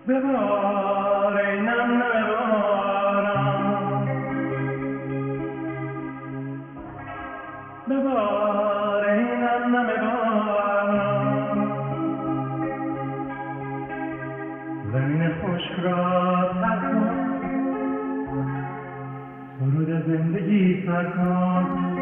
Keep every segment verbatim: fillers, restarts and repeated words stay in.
ببار ای نم نم باران، ببار ای نم نم باران، زمین خشک را تر کن، سرود زندگی سر کن.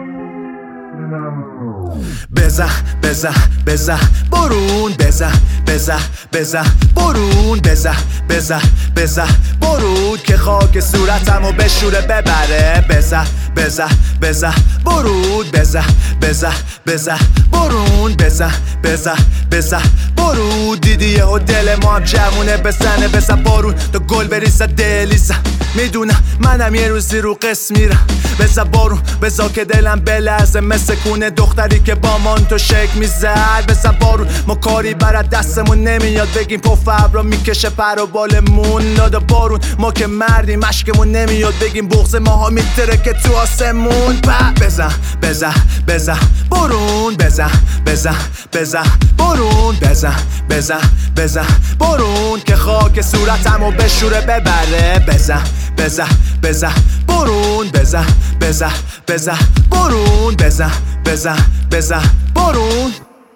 بزه بزه بزه برون، بزه بزه بزه برون، بزه بزه بزه برون که خاک صورتمو بشوره ببره. بزه بزه بزه برون، بزه بزه بزه برون، بزه بزه بزه برون. دیدی یهو دل ما هم جوونه بزنه، بزه بارون تا گل بریزه دلیزه. میدونم منم یه روزی رو قسم میرم، بزه بارون بزا که دلم بلرزه، مثل کونه دختری که با مانتو شک میزد. بزه بارون ما کاری برد دستمون نمیاد، بگیم پف ابرا میکشه پر و بالمون. داده بارون ما که مردیم مشکمون نمیاد، بگیم بغض ماها میترکه تو آسمون. بزه بزه بزه بارون، بزه بزه بزه بارون، بزه بزه بزه بارون که خاک صورتمو بشوره ببره. بزه بزه بزه بارون، بزه بزه بزه بارون، بزه بزه بزه بارون.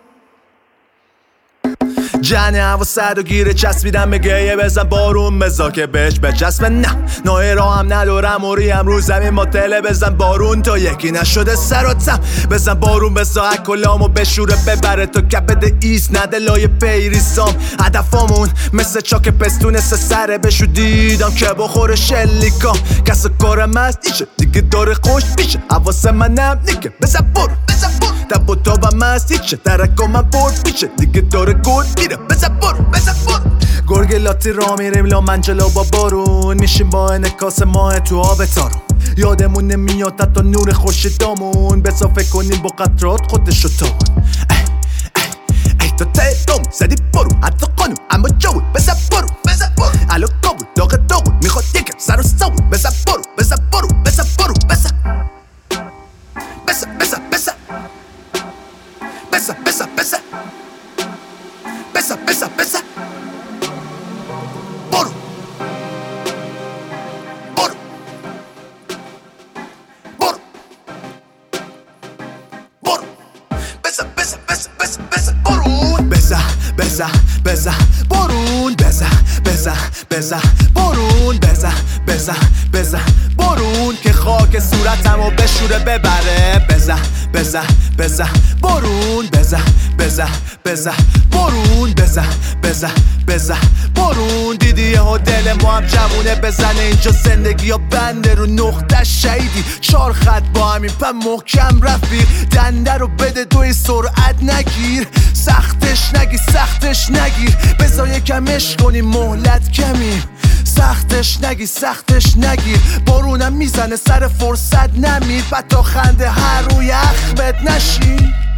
جنه هوا صد و گیره چسبیدم به گیه، بزن بارون بزا که بهش بچسبه. نه نوعی را هم ندارم و ریم رو زمین ما تله. بزن بارون تا یکی نشده سر و تم، بزن بارون بزا اکلامو بشوره ببره تا کبد ایست نده لای پیریسام. هدفامون مثل چاک پستونه سه سره بشو دیدم که بخوره شلیکام. کس کارم هست ایشه دیگه داره خوش بیشه، حواس منم نیکه بزن بارون بزن بارون. تب و تابم هست ایشه درکا من برد بیشه، دیگه داره گل میره بزن بارون بزن بارون. گرگلاتی را میریم لا منجلا با بارون، میشیم با انکاس ماه تو آب تارون. یادمون نمیاد حتی نور خورشیدامون، بزا فکر کنیم با قطرات خودشو تامون. ای ای ای تو تیرم زدی بارون، حتی قانون اما جاون. بزن بارون بزن بارون الو کابون داغ داغون، میخواد یکم سر و ساون. بزن بارون بزن بارون بزن بارون بزن بزن بزن بزن بزن بزن بزن بزن بزن بزن بارون بارون بارون بارون بزن بزن بزن بزن بزن بارون، بزن بزن بزن بارون، بزن بزن بزن بارون، بزن بزن بزن بارون که خاک صورتمو بشوره ببره. بزن بزن بزن بارون، بزن بزن بزن بارون، بزن بزن بزن بارون. دیدی یهو دل ما هم جوونه بزنه، اینجا زندگی ها بنده رو نقطه شیدی. چار خط با همین پا محکم رفیق، دنده رو بده دوی سرعت نگیر. سختش نگیر سختش نگیر، بذار یکم عشق کنیم مهلت کمی. سختش نگیر سختش نگیر، بارونم میزنه سر فرصت نمیر. بتا خنده هر روی اخمت نشین.